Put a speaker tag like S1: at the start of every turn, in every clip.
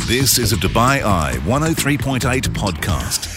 S1: This is a Dubai Eye 103.8 podcast.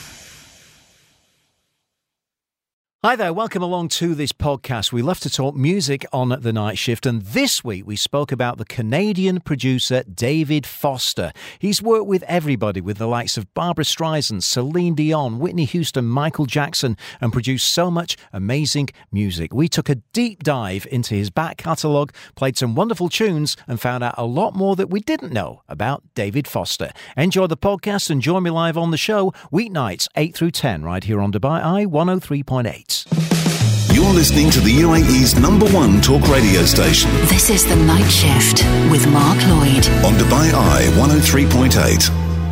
S2: Hi there, welcome along to this podcast. We love to talk music on the night shift, and this week we spoke about the Canadian producer David Foster. He's worked with everybody, with the likes of Barbra Streisand, Celine Dion, Whitney Houston, Michael Jackson, and produced so much amazing music. We took a deep dive into his back catalogue, played some wonderful tunes, and found out a lot more that we didn't know about David Foster. Enjoy the podcast and join me live on the show, weeknights 8 through 10, right here on Dubai Eye 103.8.
S1: You're listening to the UAE's #1 talk radio station.
S3: This is The Night Shift with Mark Lloyd
S1: On Dubai Eye 103.8.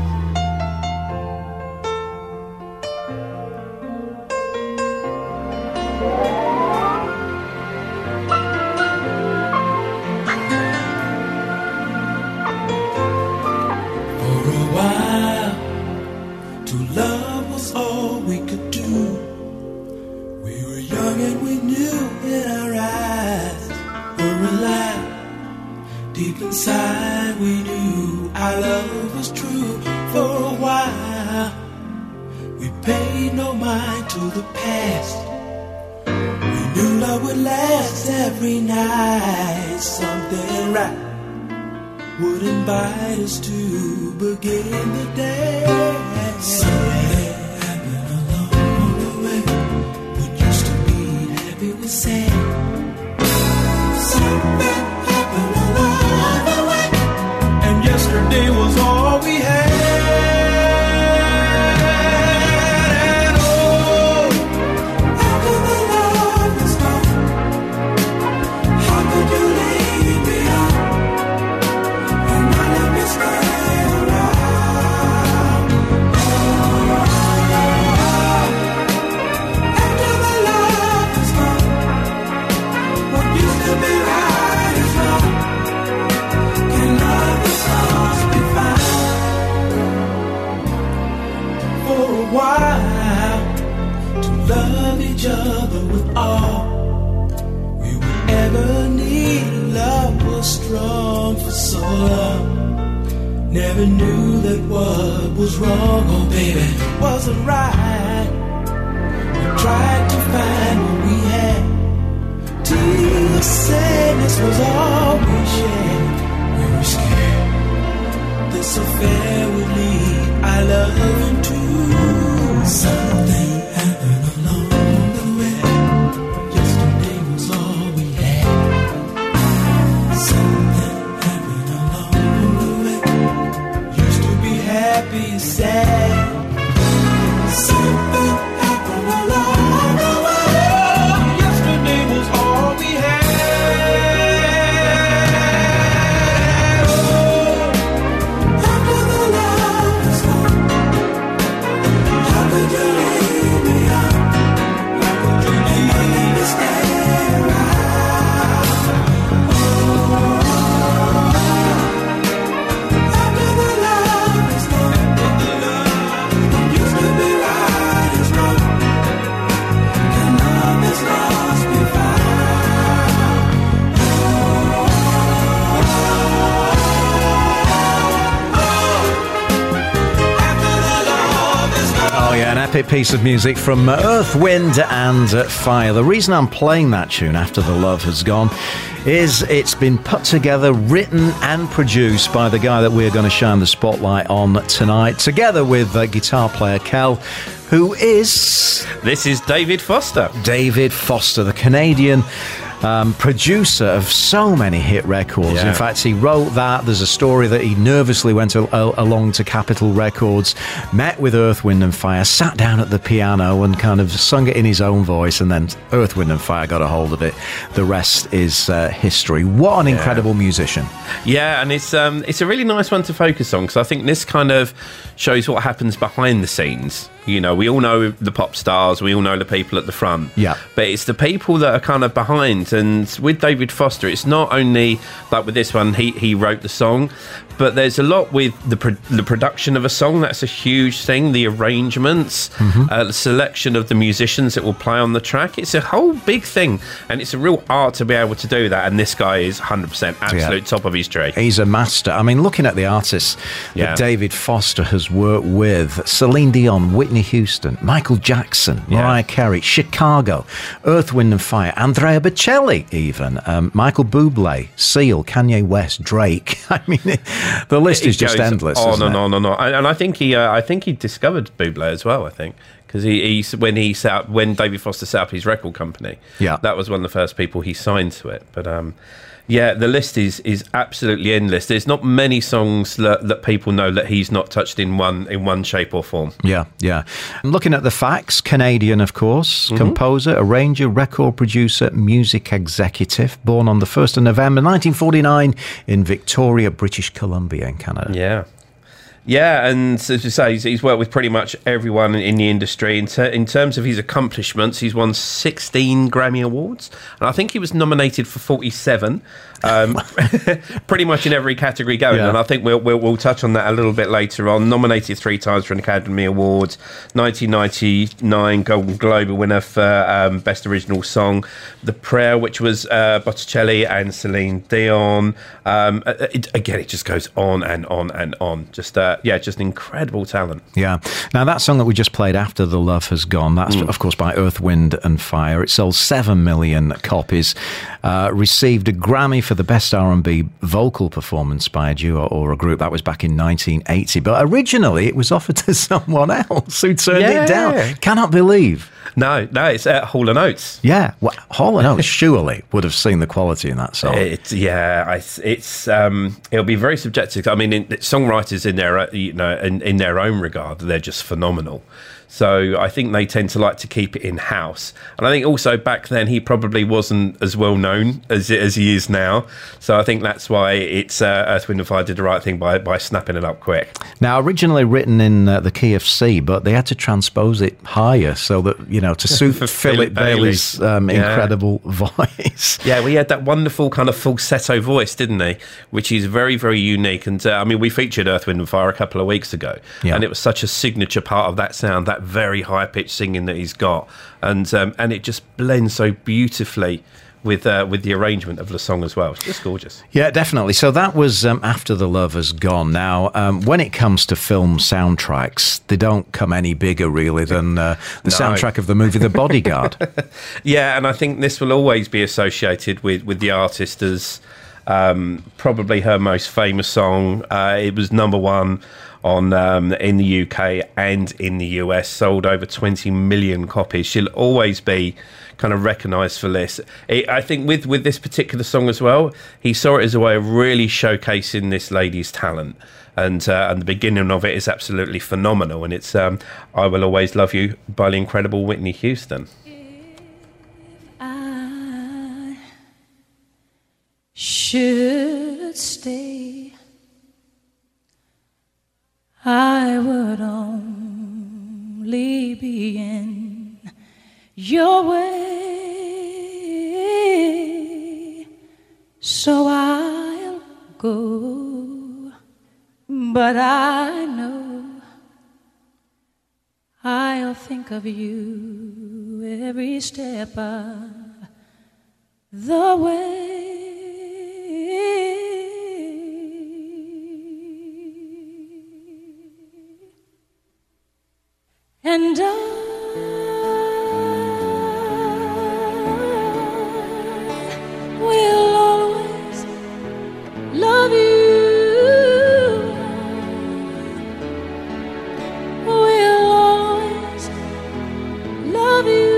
S4: For a while, to love was all we could do. We were young and we knew in our eyes were alive. Deep inside we knew our love was true. For a while, we paid no mind to the past. We knew love would last every night. Something right would invite us to begin the day. Something happened along the way. Say something happened along the way, and yesterday was all we had. And oh, after the love was gone, how could you leave me on and not let me stay around? After the love was gone, to be right is wrong. Can love the stars be found? For a while, to love each other with all we would ever need. Love was strong for so long. Never knew that what was wrong, oh baby, wasn't right. We tried to find what we had. Till sadness was all we shared. We were scared this affair would lead our love into something happened along the way. Yesterday was all we had. Something happened along the way. Used to be happy, sad. Something happened along the way. Yesterday was all we had. Oh, after the love was gone, how could you leave me on? How could you leave me stay around? Oh, after the love was gone, what used to be right is wrong. Can love is lost be found?
S2: Oh yeah, an epic piece of music from Earth, Wind and Fire. The reason I'm playing that tune, After the Love Has Gone, is it's been put together, written and produced by the guy that we're going to shine the spotlight on tonight, together with guitar player Kel, who is...
S5: This is David Foster.
S2: David Foster, the Canadian producer of so many hit records.
S5: Yeah.
S2: In fact, he wrote that. There's a story that he nervously went along to Capitol Records, met with Earth, Wind and Fire, sat down at the piano and kind of sung it in his own voice, and then Earth, Wind and Fire got a hold of it. The rest is history. What an incredible musician.
S5: Yeah, and it's a really nice one to focus on, because I think this kind of shows what happens behind the scenes. You know, we all know the pop stars, we all know the people at the front.
S2: Yeah.
S5: But it's the people that are kind of behind. And with David Foster, it's not only like with this one, he wrote the song, but there's a lot with the production of a song. That's a huge thing. The arrangements, the selection of the musicians that will play on the track. It's a whole big thing, and it's a real art to be able to do that. And this guy is 100% absolute top of his tree.
S2: He's a master. I mean, looking at the artists that David Foster has worked with: Celine Dion, Whitney Houston, Michael Jackson, Mariah Carey, Chicago, Earth, Wind and Fire, Andrea Bocelli, even Michael Bublé, Seal, Kanye West, Drake. I mean, the list is just endless.
S5: On and on and on. And I think he discovered Bublé as well. I think because when David Foster set up his record company, that was one of the first people he signed to it. But the list is absolutely endless. There's not many songs that people know that he's not touched in one shape or form. Yeah.
S2: I'm looking at the facts. Canadian, of course, composer, arranger, record producer, music executive, born on the 1st of November 1949 in Victoria, British Columbia in Canada.
S5: Yeah, and as you say, he's worked with pretty much everyone in the industry. In terms of his accomplishments, he's won 16 Grammy Awards, and I think he was nominated for 47, pretty much in every category going. And I think we'll touch on that a little bit later on. Nominated 3 times for an Academy Award, 1999 Golden Globe winner for Best Original Song, The Prayer, which was Botticelli and Celine Dion. It just goes on and on and on. Just incredible talent.
S2: Yeah. Now, that song that we just played, After the Love Has Gone, that's, of course, by Earth, Wind and Fire. It sold 7 million copies, received a Grammy for the Best R&B Vocal Performance by a duo or a group. That was back in 1980. But originally, it was offered to someone else who turned it down. Cannot believe.
S5: No, it's Hall & Oates.
S2: Yeah, well, Hall & Oates surely would have seen the quality in that song.
S5: It'll be very subjective. I mean, songwriters in their own regard, they're just phenomenal. So I think they tend to like to keep it in-house. And I think also back then he probably wasn't as well known as he is now. So I think that's why it's Earth, Wind and Fire did the right thing by snapping it up quick.
S2: Now, originally written in the key of C, but they had to transpose it higher so that, to suit Philip Bailey's incredible voice.
S5: Yeah, we had that wonderful kind of falsetto voice, didn't he? Which is very, very unique. And we featured Earth, Wind and Fire a couple of weeks ago. And it was such a signature part of that sound, that very high-pitched singing that he's got, and it just blends so beautifully with the arrangement of the song as well. It's just gorgeous.
S2: Yeah, definitely. So that was After the Love Has Gone. Now, when it comes to film soundtracks, they don't come any bigger, really, than the soundtrack of the movie The Bodyguard.
S5: Yeah, and I think this will always be associated with the artist as probably her most famous song. It was number one in the UK and in the US, sold over 20 million copies. She'll always be kind of recognised for this. I think with this particular song as well, he saw it as a way of really showcasing this lady's talent. And the beginning of it is absolutely phenomenal. And it's I Will Always Love You by the incredible Whitney Houston.
S6: I should stay, I would only be in your way, so I'll go, but I know I'll think of you every step of the way. And I will always love you. Will always love you.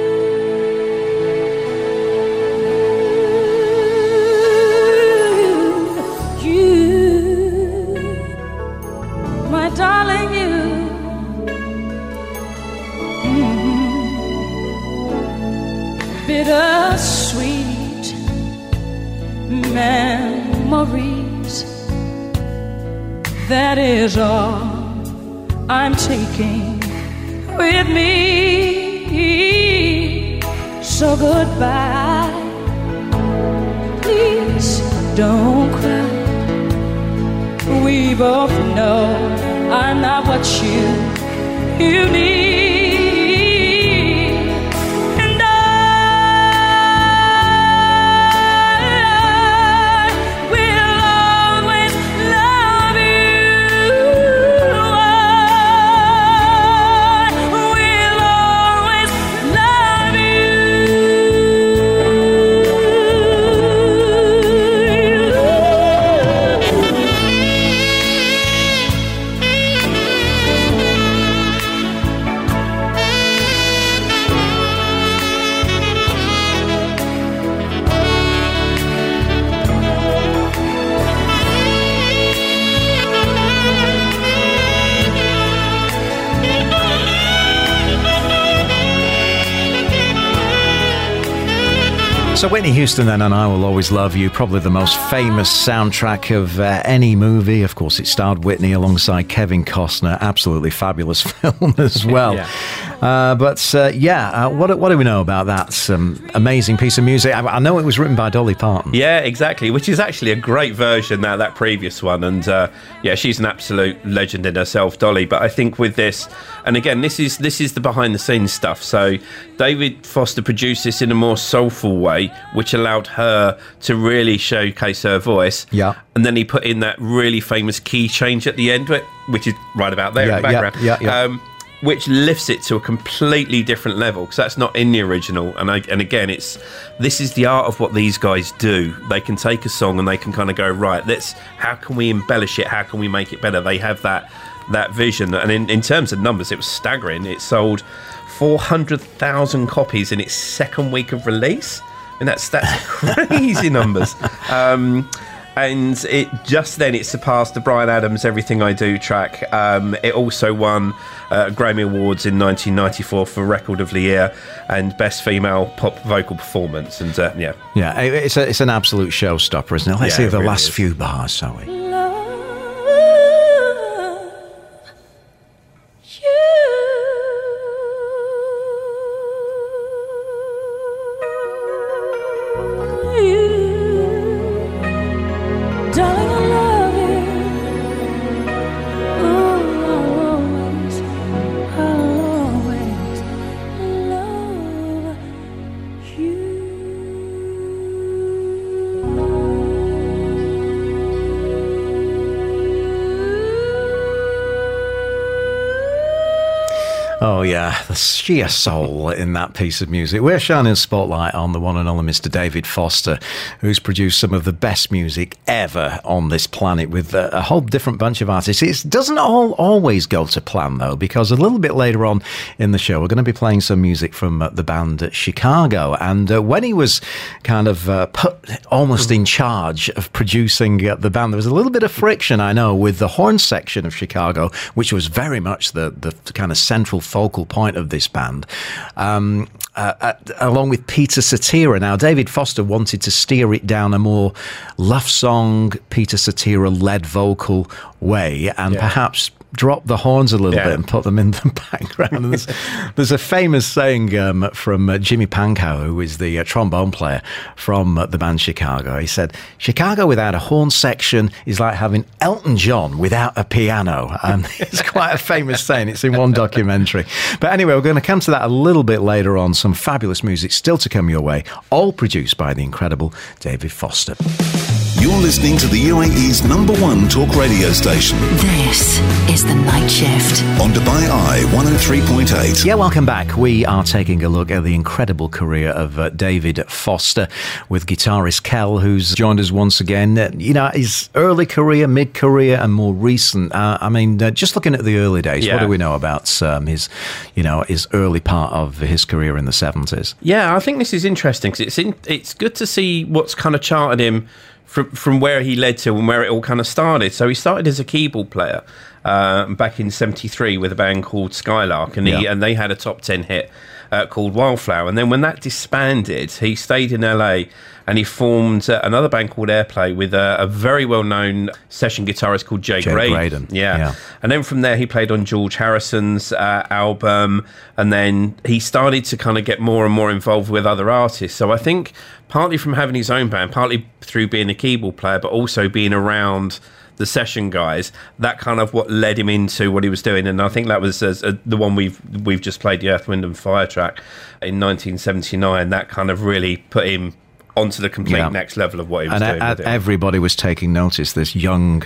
S6: You, my darling, you. Bittersweet memories, that is all I'm taking with me. So goodbye, please don't cry. we both know I'm not what you need. And I will always love you. I will always love
S2: So Whitney Houston then, and I Will Always Love You, probably the most famous soundtrack of any movie. Of course, it starred Whitney alongside Kevin Costner. Absolutely fabulous film as well. What do we know about that amazing piece of music? I know it was written by Dolly Parton.
S5: Yeah, exactly, which is actually a great version now, that previous one. And she's an absolute legend in herself, Dolly. But I think with this, and again, this is the behind the scenes stuff. So David Foster produced this in a more soulful way, which allowed her to really showcase her voice.
S2: Yeah.
S5: And then he put in that really famous key change at the end, which is right about there in the background.
S2: Yeah.
S5: Which lifts it to a completely different level, because that's not in the original. And again, this is the art of what these guys do. They can take a song and they can kind of go, right, how can we embellish it? How can we make it better? They have that vision. And in terms of numbers, it was staggering. It sold 400,000 copies in its second week of release. And that's crazy numbers. And it surpassed the Bryan Adams "Everything I Do" track. It also won Grammy Awards in 1994 for Record of the Year and Best Female Pop Vocal Performance. And
S2: it's an absolute showstopper, isn't it? Let's see the really last few bars, shall we? Oh, yeah, the sheer soul in that piece of music. We're shining a spotlight on the one and only Mr. David Foster, who's produced some of the best music ever on this planet with a whole different bunch of artists. It doesn't always go to plan, though, because a little bit later on in the show, we're going to be playing some music from the band Chicago. And when he was kind of put almost in charge of producing the band, there was a little bit of friction, I know, with the horn section of Chicago, which was very much the kind of central focal point of this band, along with Peter Cetera. Now, David Foster wanted to steer it down a more love song, Peter Cetera-led vocal way, and perhaps drop the horns a little bit and put them in the background. And there's a famous saying from Jimmy Pankow, who is the trombone player from the band Chicago. He said, "Chicago without a horn section is like having Elton John without a piano." And it's quite a famous saying. It's in one documentary. But anyway, we're going to come to that a little bit later on. Some fabulous music still to come your way, all produced by the incredible David Foster.
S1: You're listening to the UAE's #1 talk radio station.
S3: This is The Night Shift
S1: On Dubai Eye 103.8.
S2: Yeah, welcome back. We are taking a look at the incredible career of David Foster with guitarist Kel, who's joined us once again. His early career, mid-career, and more recent. Just looking at the early days, what do we know about his early part of his career in the 70s?
S5: Yeah, I think this is interesting because it's good to see what's kind of charted him from where he led to and where it all kind of started. So he started as a keyboard player back in 73 with a band called Skylark, and they had a top 10 hit called Wildflower. And then when that disbanded, he stayed in LA and he formed another band called Airplay with a very well-known session guitarist called Jay Graydon. Yeah. And then from there, he played on George Harrison's album, and then he started to kind of get more and more involved with other artists. So I think partly from having his own band, partly through being a keyboard player, but also being around the session guys, that kind of what led him into what he was doing. And I think that was the one we've just played, the Earth, Wind and Fire track in 1979. That kind of really put him onto the complete next level of what he was doing. And
S2: everybody was taking notice. This young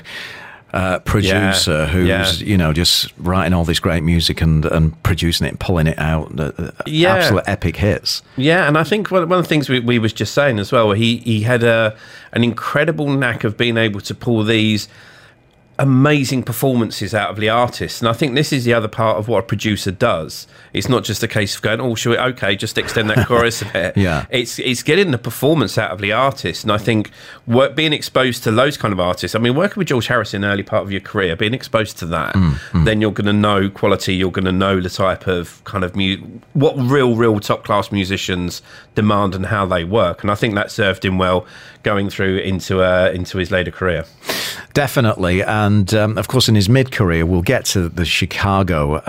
S2: producer who's just writing all this great music and producing it and pulling it out, absolute epic hits.
S5: Yeah, and I think one of the things we was just saying as well, he had an incredible knack of being able to pull these amazing performances out of the artists. And I think this is the other part of what a producer does. It's not just a case of going, just extend that chorus a bit.
S2: Yeah.
S5: It's getting the performance out of the artist. And I think being exposed to those kind of artists, I mean, working with George Harrison early part of your career, being exposed to that, then you're going to know quality, you're going to know the type of kind of what real top class musicians demand and how they work. And I think that served him well going through into his later career.
S2: Definitely. And of course, in his mid-career, we'll get to the Chicago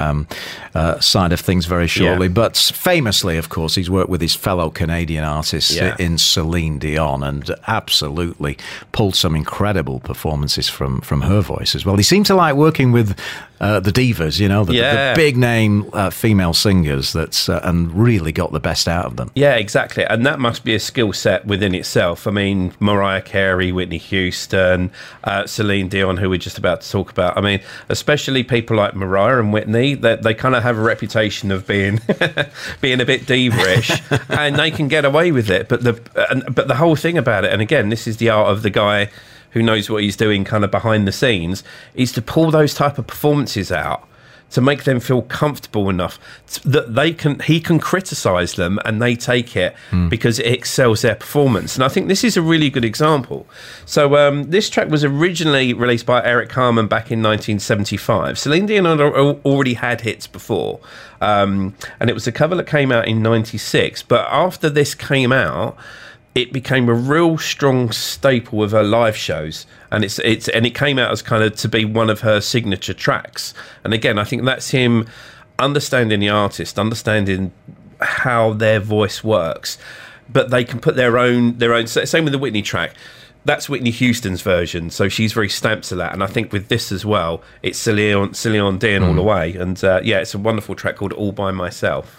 S2: side of things very shortly.
S5: Yeah.
S2: But famously, of course, he's worked with his fellow Canadian artists in Celine Dion and absolutely pulled some incredible performances from her voice as well. He seemed to like working with the divas, the big-name female singers and really got the best out of them.
S5: Yeah, exactly. And that must be a skill set within itself. I mean, Mariah Carey, Whitney Houston, Celine Dion, who we're just about to talk about. I mean, especially people like Mariah and Whitney, they kind of have a reputation of being being a bit diva-ish, and they can get away with it. But the whole thing about it, and again, this is the art of the guy who knows what he's doing kind of behind the scenes, is to pull those type of performances out to make them feel comfortable enough that he can criticize them and they take it because it excels their performance. And I think this is a really good example. So this track was originally released by Eric Carmen back in 1975. Celine Dion had already had hits before, and it was a cover that came out in 96. But after this came out, it became a real strong staple of her live shows, and it came out as kind of to be one of her signature tracks. And again, I think that's him understanding the artist, understanding how their voice works, but they can put their own. Same with the Whitney track. That's Whitney Houston's version, so she's very stamped to that. And I think with this as well, it's Celine Dion all the way. And it's a wonderful track called All By Myself.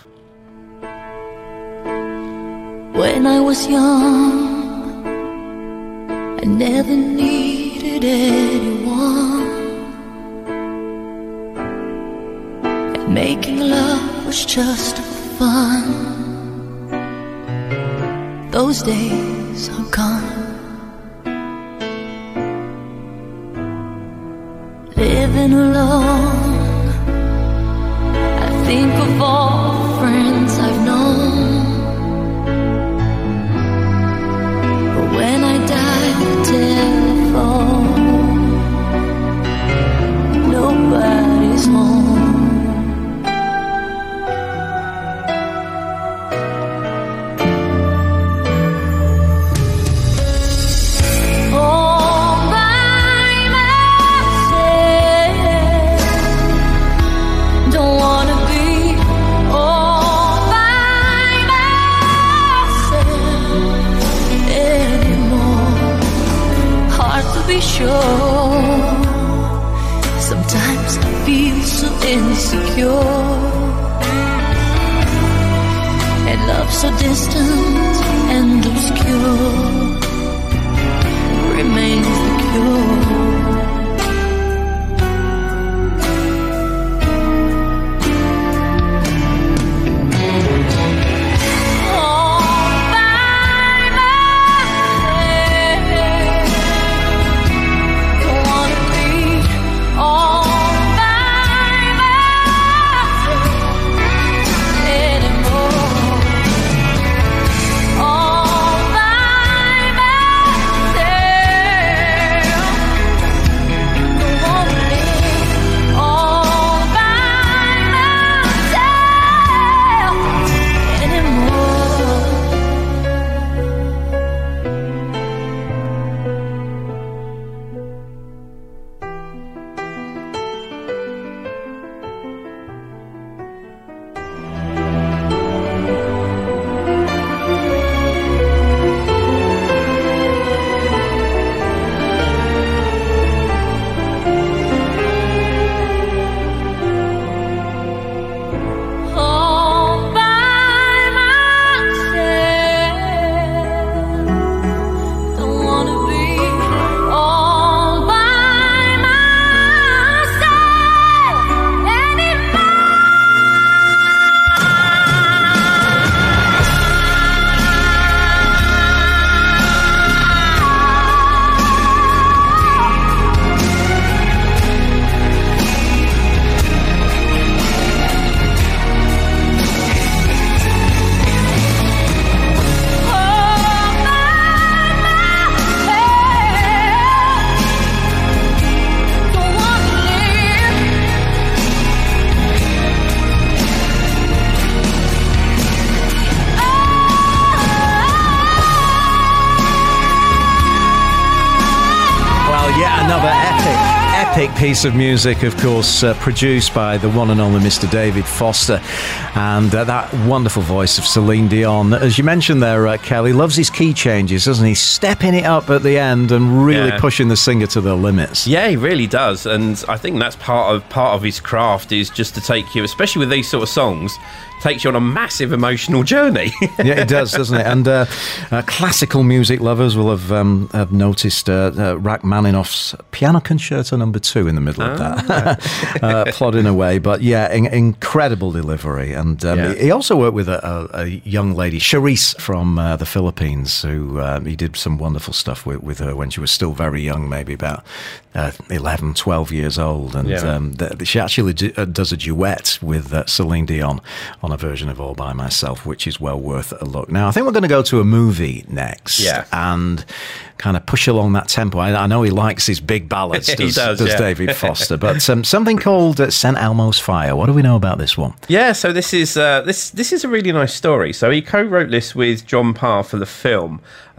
S6: When I was young, I never needed anyone, and making love was just fun. Those days are gone. Living alone, I think of all the friends I've known. When I dial the telephone, nobody's home. All by myself, don't wanna be all by myself anymore. Hard to be sure. Sometimes I feel so insecure, and love so distant and obscure remains the cure.
S2: epic piece of music, of course, produced by the one and only Mr. David Foster, and that wonderful voice of Celine Dion. As you mentioned there, Kelly loves his key changes, doesn't he? Stepping it up at the end and really pushing the singer to their limits.
S5: Yeah, he really does, and I think that's part of his craft, is just to take you, especially with these sort of songs, takes you on a massive emotional journey.
S2: Yeah, it does, doesn't it? And classical music lovers will have noticed Rachmaninoff's Piano Concerto No. 2 in the middle of that, plodding away. But yeah, incredible delivery. And he also worked with a young lady, Charisse, from the Philippines, who he did some wonderful stuff with her when she was still very young, maybe about 11, 12 years old. And she actually does a duet with Celine Dion on a version of All By Myself, which is well worth a look. Now, I think we're going to go to a movie next and kind of push along that tempo. I know he likes his big ballads, does David Foster, but something called St. Elmo's Fire. What do we know about this one?
S5: Yeah, so this is a really nice story. So he co-wrote this with John Parr for the film,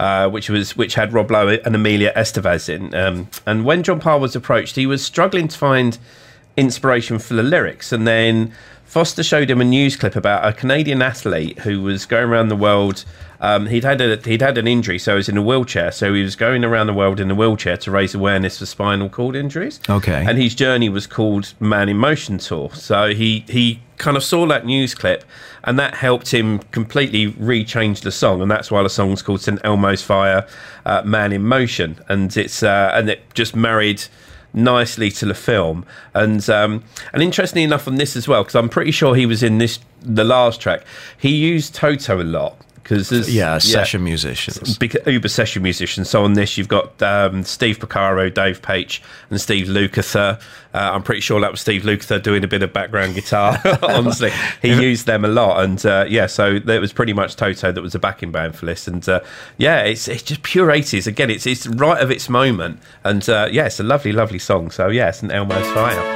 S5: which had Rob Lowe and Amelia Estevez in. And when John Parr was approached, he was struggling to find inspiration for the lyrics, and then Foster showed him a news clip about a Canadian athlete who was going around the world. He'd had an injury, so he was in a wheelchair. So he was going around the world in a wheelchair to raise awareness for spinal cord injuries.
S2: Okay.
S5: And his journey was called Man in Motion Tour. So he kind of saw that news clip, and that helped him completely rechange the song. And that's why the song's called St. Elmo's Fire, Man in Motion. And it just married nicely to the film, and interestingly enough on this as well, because I'm pretty sure he was in the last track, he used Toto a lot, because
S2: session musicians,
S5: uber session musicians. So on this you've got Steve Porcaro, Dave Paich and Steve Lukather. I'm pretty sure that was Steve Lukather doing a bit of background guitar. Honestly, he used them a lot, and so it was pretty much Toto that was a backing band for this. And it's just pure 80s. Again, it's right of its moment, and it's a lovely song. So St. Elmo's Fire.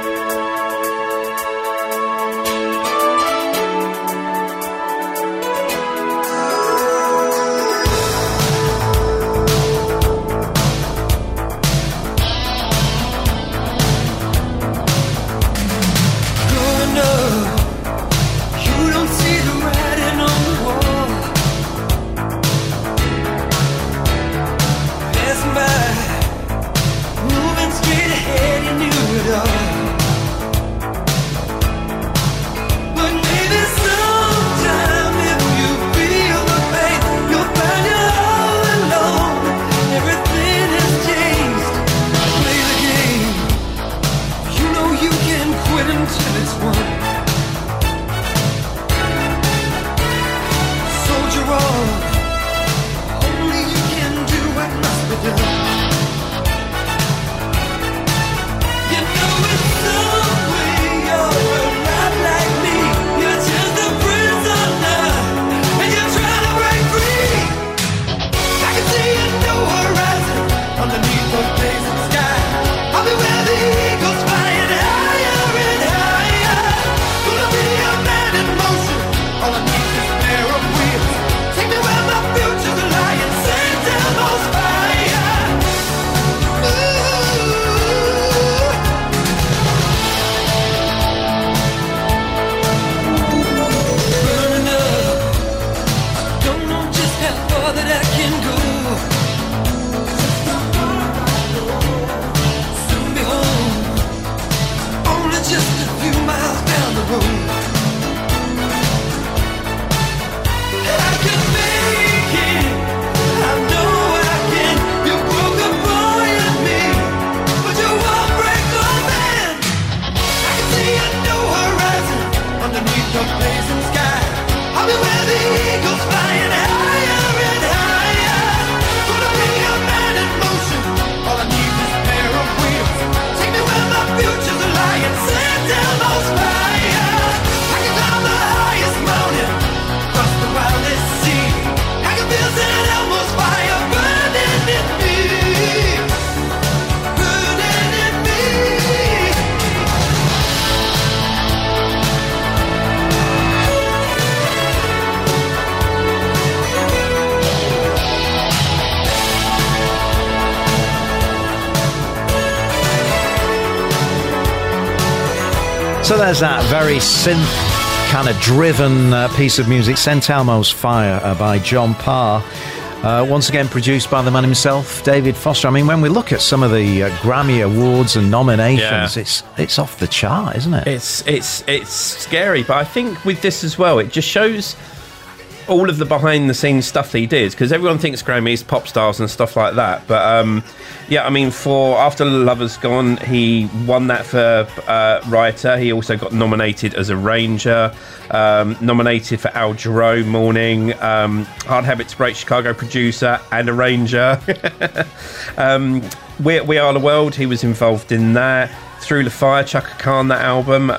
S2: So there's that very synth kind of driven piece of music, St. Elmo's Fire by John Parr. Once again produced by the man himself, David Foster. I mean, when we look at some of the Grammy Awards and nominations, it's off the chart, isn't it?
S5: It's scary, but I think with this as well, it just shows all of the behind the scenes stuff that he did, because everyone thinks Grammys, pop stars and stuff like that, but yeah, I mean, for After the Lover's Gone, he won that for writer. He also got nominated as arranger, nominated for Al Jarreau, Morning, Hard Habit to Break, Chicago producer and arranger. We Are the World, he was involved in that. Through the Fire, Chaka Khan, that album.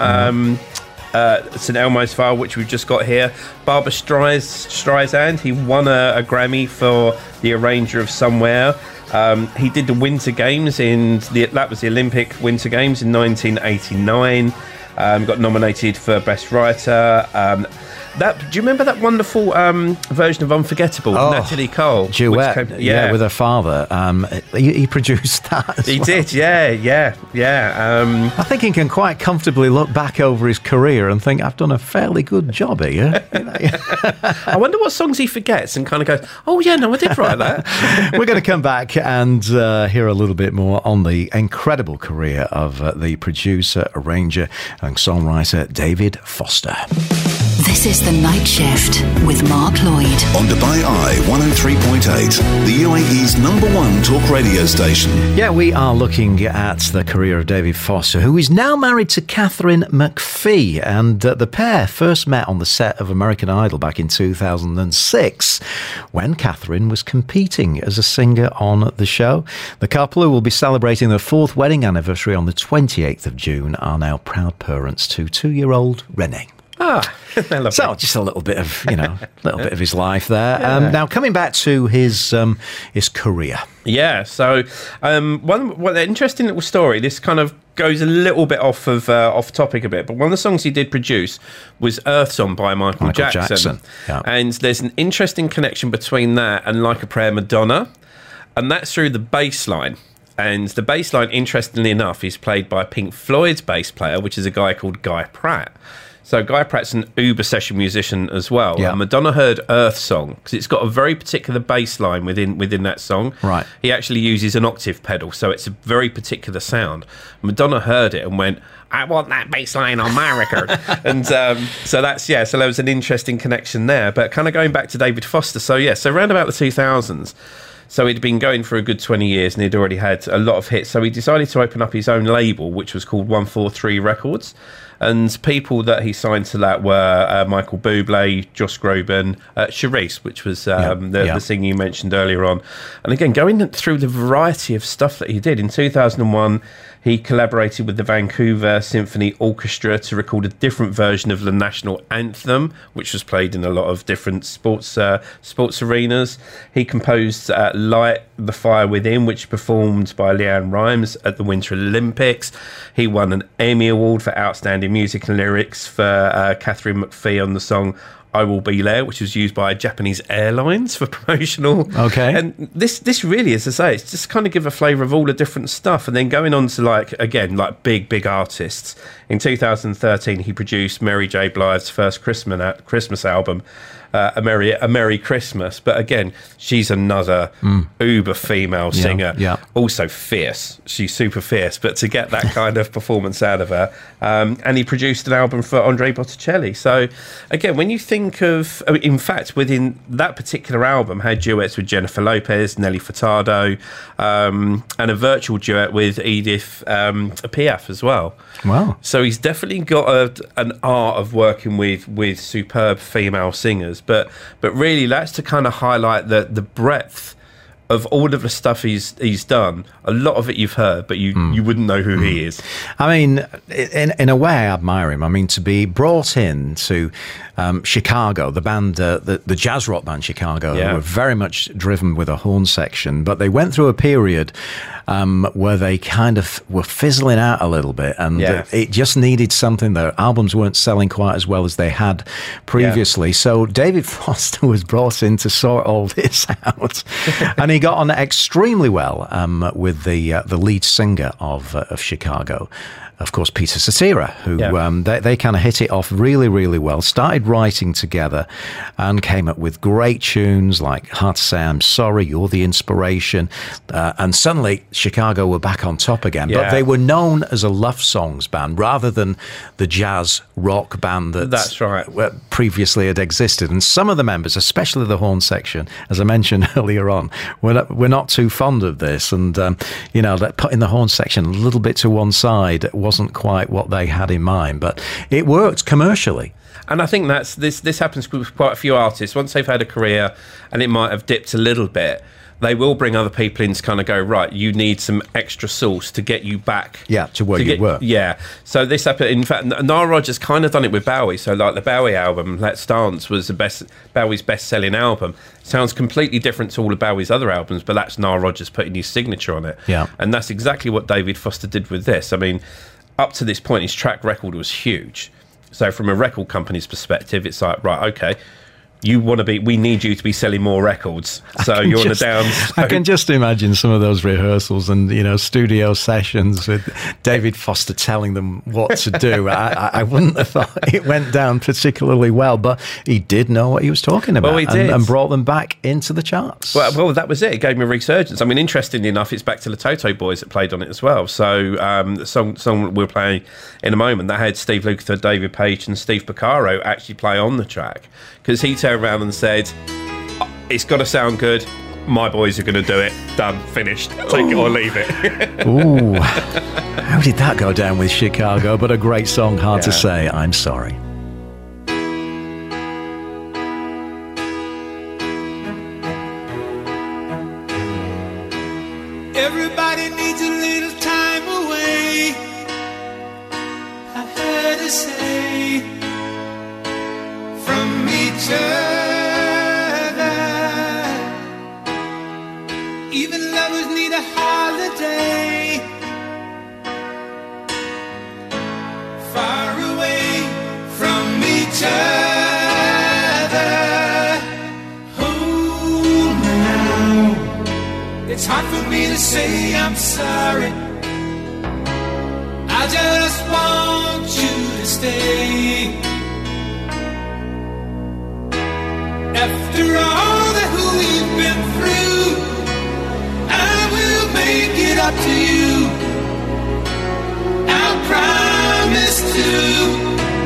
S5: St. Elmo's Fire, which we've just got here. Barbra Streisand, he won a Grammy for the arranger of Somewhere. He did the Winter Games that was the Olympic Winter Games in 1989. Got nominated for Best Writer. Do you remember that wonderful version of Unforgettable? Natalie Cole
S2: duet, with her father. He produced that.
S5: He did, yeah.
S2: I think he can quite comfortably look back over his career and think, I've done a fairly good job here.
S5: I wonder what songs he forgets and kind of goes, oh yeah, no, I did write that.
S2: We're going to come back and hear a little bit more on the incredible career of the producer, arranger and songwriter David Foster.
S3: This is The Night Shift with Mark Lloyd.
S1: On Dubai Eye 103.8, the UAE's #1 talk radio station.
S2: Yeah, we are looking at the career of David Foster, who is now married to Katharine McPhee. And the pair first met on the set of American Idol back in 2006, when Katharine was competing as a singer on the show. The couple, who will be celebrating their 4th wedding anniversary on the 28th of June, are now proud parents to 2-year-old Renee. So just a little bit of, his life there. Yeah. Now coming back to his career.
S5: Yeah. So one interesting little story. This kind of goes a little bit off topic a bit, but one of the songs he did produce was Earth Song by Michael Jackson. Yeah. And there's an interesting connection between that and Like a Prayer, Madonna, and that's through the bass line. And the bass line, interestingly enough, is played by Pink Floyd's bass player, which is a guy called Guy Pratt. So Guy Pratt's an uber session musician as well. Yeah. And Madonna heard Earth Song because it's got a very particular bass line within that song.
S2: Right.
S5: He actually uses an octave pedal, so it's a very particular sound. Madonna heard it and went, I want that bass line on my record. And so there was an interesting connection there. But kind of going back to David Foster, so around about the 2000s, so he'd been going for a good 20 years and he'd already had a lot of hits. So he decided to open up his own label, which was called 143 Records. And people that he signed to that were Michael Bublé, Josh Groban, Charisse, which was the singer you mentioned earlier on. And again, going through the variety of stuff that he did, in 2001, he collaborated with the Vancouver Symphony Orchestra to record a different version of the national anthem, which was played in a lot of different sports arenas. He composed Light the Fire Within, which performed by Leanne Rimes at the Winter Olympics. He won an Emmy Award for Outstanding Music and Lyrics for Katharine McPhee on the song I Will Be There, which was used by Japanese Airlines for promotional.
S2: Okay.
S5: And this really, as I say, it's just kind of give a flavour of all the different stuff. And then going on to big artists. In 2013, he produced Mary J. Blige's first Christmas album, A Merry Christmas. But again, she's another uber female singer.
S2: Yeah.
S5: Also fierce. She's super fierce. But to get that kind of performance out of her. And he produced an album for Andre Botticelli. So again, when you think of, in fact, within that particular album, had duets with Jennifer Lopez, Nelly Furtado, and a virtual duet with Edith Piaf as well.
S2: Wow.
S5: So he's definitely got an art of working with superb female singers, but really that's to kind of highlight the breadth of all of the stuff he's done. A lot of it you've heard, but you wouldn't know who he is.
S2: I mean, in a way, I admire him. I mean, to be brought in to Chicago, the band, the jazz rock band Chicago, who were very much driven with a horn section, but they went through a period where they kind of were fizzling out a little bit, and it just needed something. Their albums weren't selling quite as well as they had previously. So David Foster was brought in to sort all this out, and he got on extremely well with the lead singer of Chicago. of course, Peter Cetera, who they kind of hit it off really, really well, started writing together and came up with great tunes like Hard to Say I'm Sorry, You're the Inspiration, and suddenly Chicago were back on top again.
S5: Yeah.
S2: But they were known as a love songs band rather than the jazz rock band
S5: that's right.
S2: previously had existed. And some of the members, especially the horn section, as I mentioned earlier on, we're not too fond of this. And, that putting the horn section a little bit to one side wasn't quite what they had in mind, but it worked commercially.
S5: And I think this happens with quite a few artists. Once they've had a career and it might have dipped a little bit, they will bring other people in to kind of go, right, you need some extra sauce to get you back.
S2: Yeah, to where you were.
S5: Yeah. So this happened, in fact, Nile Rodgers kind of done it with Bowie. So like the Bowie album, Let's Dance, was Bowie's best-selling album. Sounds completely different to all of Bowie's other albums, but that's Nile Rodgers putting his signature on it.
S2: Yeah.
S5: And that's exactly what David Foster did with this. I mean, up to this point, his track record was huge. So from a record company's perspective, it's like, right, okay, we need you to be selling more records. So you're on the downs.
S2: I can just imagine some of those rehearsals and, studio sessions with David Foster telling them what to do. I wouldn't have thought it went down particularly well, but he did know what he was talking about.
S5: Well, he did.
S2: And brought them back into the charts.
S5: Well, that was it. It gave him a resurgence. I mean, interestingly enough, it's back to the Toto Boys that played on it as well. So the song we'll play in a moment, that had Steve Lukather, David Page and Steve Porcaro actually play on the track, because he turned around and said, it's got to sound good, my boys are going to do it, done, finished, take it or leave it.
S2: Ooh, how did that go down with Chicago? But a great song, Hard to Say I'm Sorry.
S4: Everybody needs a little time away, I heard her say, from each other. Even lovers need a holiday, far away from each other. Oh, now it's hard for me to say I'm sorry. I just want you to stay. After all that we've been through, I will make it up to you. I'll promise to.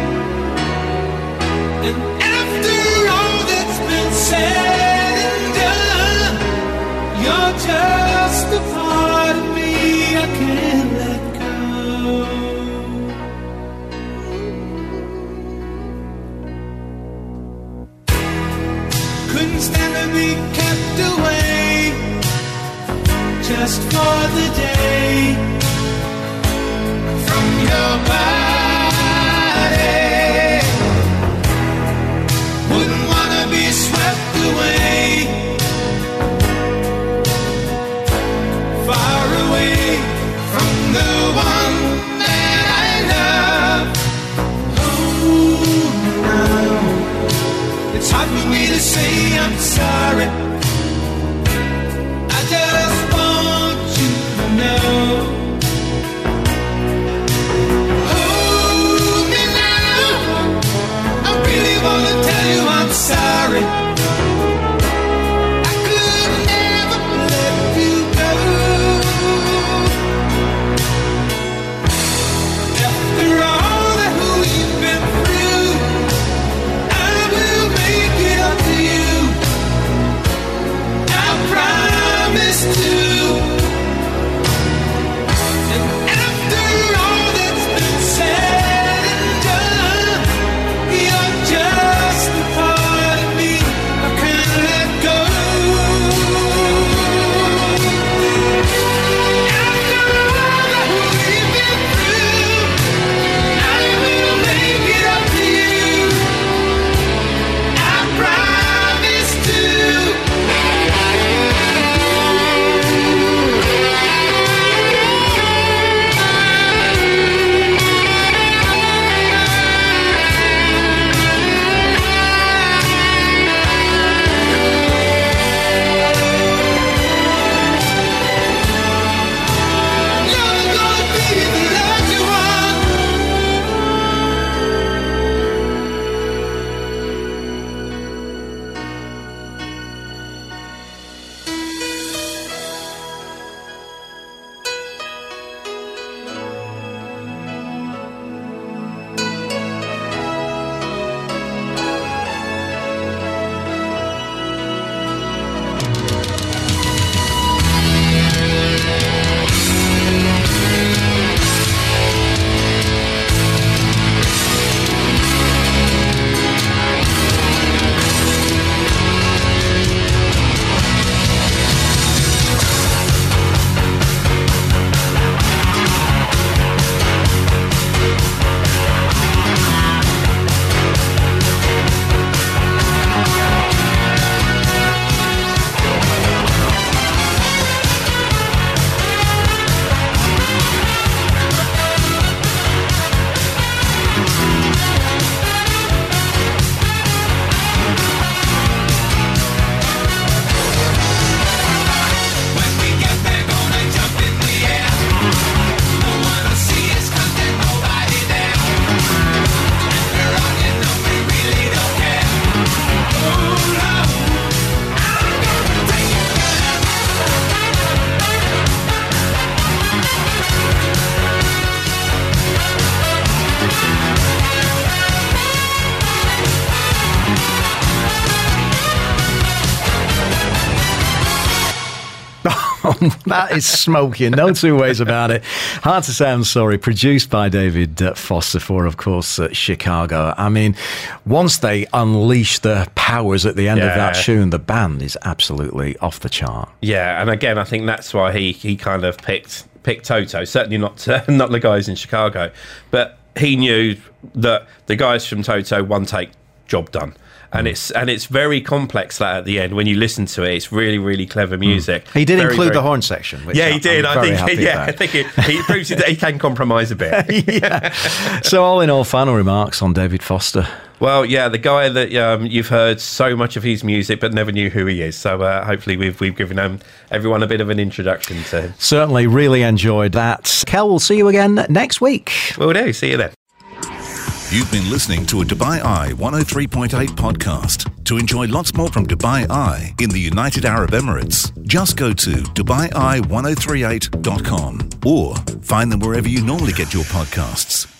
S4: And after all that's been said and done, you're just a part of me I can't let go. Couldn't stand to be kept away just for the day from your body. Wouldn't wanna be swept away, far away from the one that I love. Oh, no, it's hard for me to say I'm sorry. I just want you to know. Oh,
S2: That is smoking, no two ways about it. Hard to Say I'm Sorry, produced by David Foster for, of course, Chicago. I mean, once they unleash the powers at the end of that tune, the band is absolutely off the chart.
S5: Yeah, and again, I think that's why he kind of picked Toto. Certainly not the guys in Chicago, but he knew that the guys from Toto, one take, job done. And it's very complex that at the end when you listen to it. It's really, really clever music.
S2: He did include the horn section. Which
S5: he did.
S2: I
S5: think he proves that he can compromise a bit.
S2: Yeah. So all in all, final remarks on David Foster.
S5: Well, yeah, the guy that you've heard so much of his music but never knew who he is. So hopefully we've given everyone a bit of an introduction to him.
S2: Certainly, really enjoyed that. Kel, we'll see you again next week.
S5: Will do. See you then.
S1: You've been listening to a Dubai Eye 103.8 podcast. To enjoy lots more from Dubai Eye in the United Arab Emirates, just go to DubaiEye1038.com or find them wherever you normally get your podcasts.